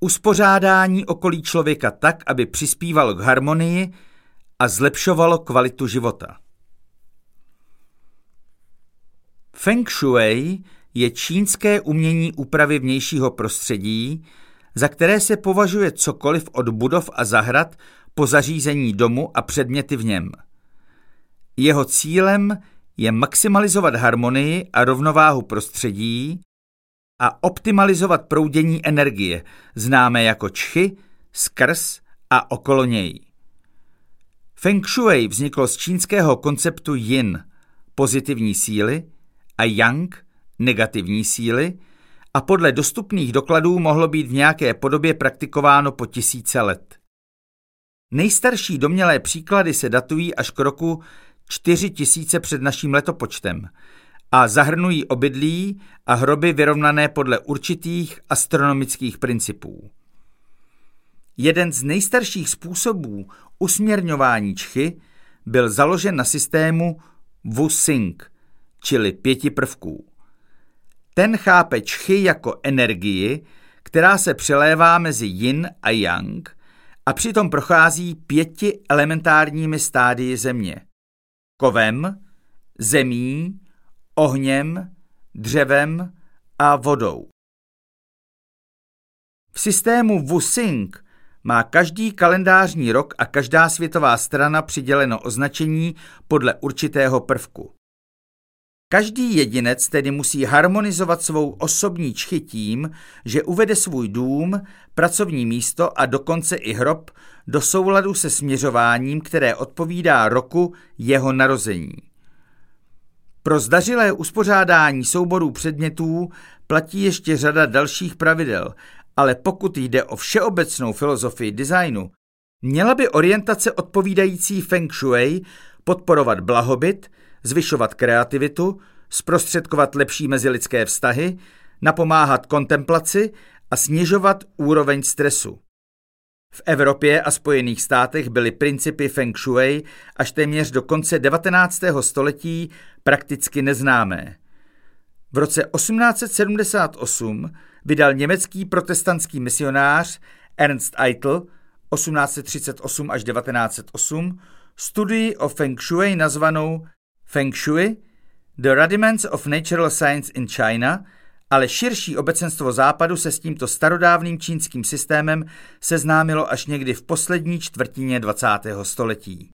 uspořádání okolí člověka tak, aby přispívalo k harmonii a zlepšovalo kvalitu života. Feng shui je čínské umění úpravy vnějšího prostředí, za které se považuje cokoliv od budov a zahrad po zařízení domu a předměty v něm. Jeho cílem je maximalizovat harmonii a rovnováhu prostředí a optimalizovat proudění energie, známé jako čchy, skrz a okolo něj. Feng shui vzniklo z čínského konceptu yin, pozitivní síly, a yang, negativní síly, a podle dostupných dokladů mohlo být v nějaké podobě praktikováno po tisíce let. Nejstarší domnělé příklady se datují až k roku 4000 před naším letopočtem a zahrnují obydlí a hroby vyrovnané podle určitých astronomických principů. Jeden z nejstarších způsobů usměrňování čchy byl založen na systému Wu Xing, čili 5 prvků. Ten chápe čchy jako energii, která se přelévá mezi yin a yang a přitom prochází 5 elementárními stádii země. Kovem, zemí, ohněm, dřevem a vodou. V systému Wu Xing má každý kalendářní rok a každá světová strana přiděleno označení podle určitého prvku. Každý jedinec tedy musí harmonizovat svou osobní čchy tím, že uvede svůj dům, pracovní místo a dokonce i hrob do souladu se směřováním, které odpovídá roku jeho narození. Pro zdařilé uspořádání souborů předmětů platí ještě řada dalších pravidel, ale pokud jde o všeobecnou filozofii designu, měla by orientace odpovídající Feng shui podporovat blahobyt, zvyšovat kreativitu, zprostředkovat lepší mezilidské vztahy, napomáhat kontemplaci a snižovat úroveň stresu. V Evropě a Spojených státech byly principy Feng shui až téměř do konce 19. století prakticky neznámé. V roce 1878 vydal německý protestantský misionář Ernst Eitel 1838 až 1908 studii o Feng shui nazvanou Feng shui, The Rudiments of Natural Science in China, ale širší obecenstvo západu se s tímto starodávným čínským systémem seznámilo až někdy v poslední čtvrtině 20. století.